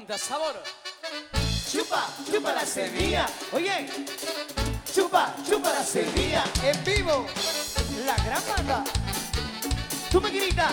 punta, sabor. Chupa, chupa la semilla. Oye, chupa, chupa la semilla. En vivo, la gran banda. Tu maquinita.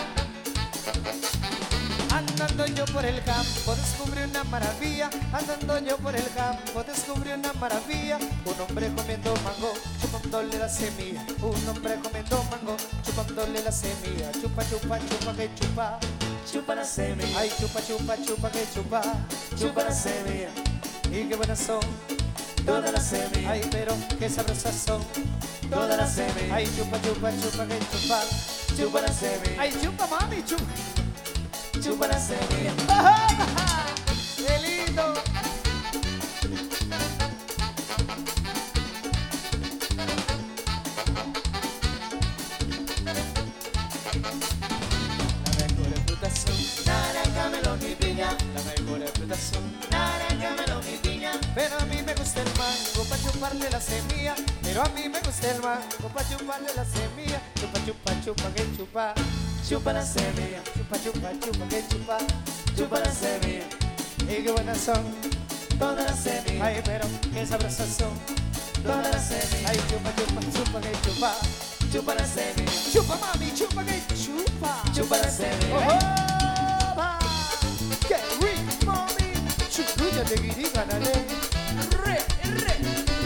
Andando yo por el campo descubrí una maravilla. Andando yo por el campo descubrí una maravilla. Un hombre comiendo mango, chupándole la semilla. Un hombre comiendo mango, chupándole la semilla. Chupa, chupa, chupa, que chupa. Chupa la semilla. Ay, chupa, chupa, chupa, que chupa. Chupa la semilla. Y qué buenas son todas las semillas. Ay, pero qué sabrosas son todas las semillas. Ay, chupa, chupa, chupa, que chupa. Chupa la semilla. Ay, chupa, mami, chupa. Chupa la semilla. ¡Qué lindo! Las mejores frutas son naranja, melón y piña. Las mejores frutas son naranja, melón y piña. Pero a mí me gusta el mango pa' chuparle la semilla. Pero a mí me gusta el mango pa' chuparle la semilla. Chupa, chupa, chupa, que chupa. Chupa la semilla, chupa, chupa, chupa, que chupa, chupa la semilla. Y qué buenas son todas las semillas. Ay, pero qué sabrosas son todas las semillas. Ay, chupa, chupa, chupa, que chupa, chupa la semilla. Chupa, mami, chupa, que chupa, chupa la semilla. Oh, va. ¡Qué rico, mami! Chupuya de guiriga, dale. Re, re.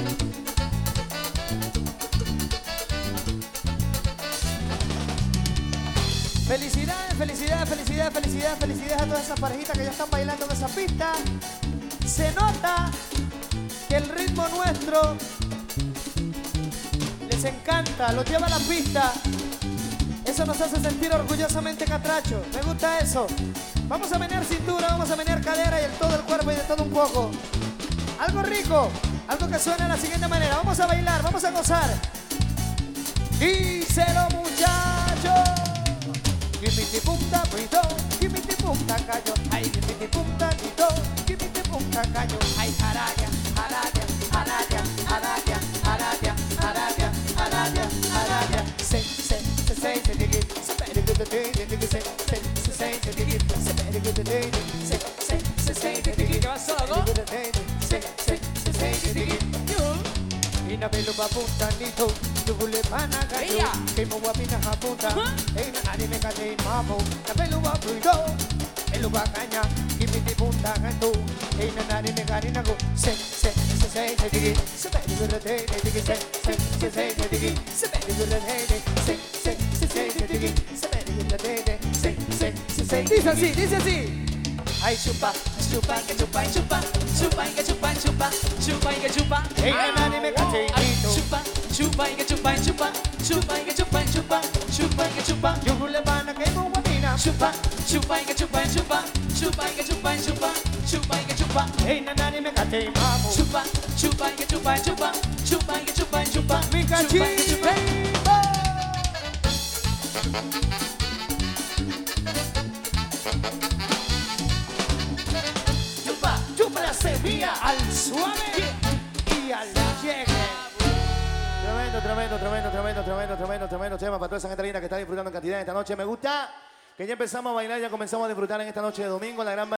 Felicidades, felicidades, felicidades, felicidades, felicidades a todas esas parejitas que ya están bailando en esa pista. Se nota que el ritmo nuestro les encanta, los lleva a la pista. Eso nos hace sentir orgullosamente catrachos. Me gusta eso. Vamos a menear cintura, vamos a menear cadera y el todo el cuerpo y de todo un poco. Algo rico, algo que suena de la siguiente manera. Vamos a bailar, vamos a gozar. Díselo, muchachos. Gimmiti punta pito, gimmiti punta callo, ay gimmiti punta pito, gimmiti punta callo, ay aradia, aradia, aradia, aradia, aradia, aradia, aradia, aradia. Se digi, se very good digi, se digi, se very good digi, se digi, ¿Qué va solo? se digi. Ina pelo pa punta nito, tubule pana gayo, que mo wapina ha punta, ina anime kate mamo, na pelo pa puido, pelo pa caña, kimiti punta gato, ina anime kate nago, se digi, se very good digi, se digi, se very good digi, se digi, se very good digi, dice así. Ay chupa, chupa, que chupa, chupa, chupa, que chupa, chupa, chupa, que chupa. Hey, nadie me cache Chupa, chupa, que chupa, chupa, chupa, que chupa, chupa, chupa, que chupa. Yo le van a que no guapina. Chupa, chupa, que chupa, chupa, chupa, que chupa, chupa, chupa, que chupa. Hey, nadie me cache mamo. Chupa, chupa, que chupa, chupa, chupa, que chupa, chupa. Mi cachito. Semilla al suave y al llegue. Tremendo tema para toda esa gente linda que está disfrutando en cantidad esta noche. Me gusta que ya empezamos a bailar, ya comenzamos a disfrutar en esta noche de domingo. La gran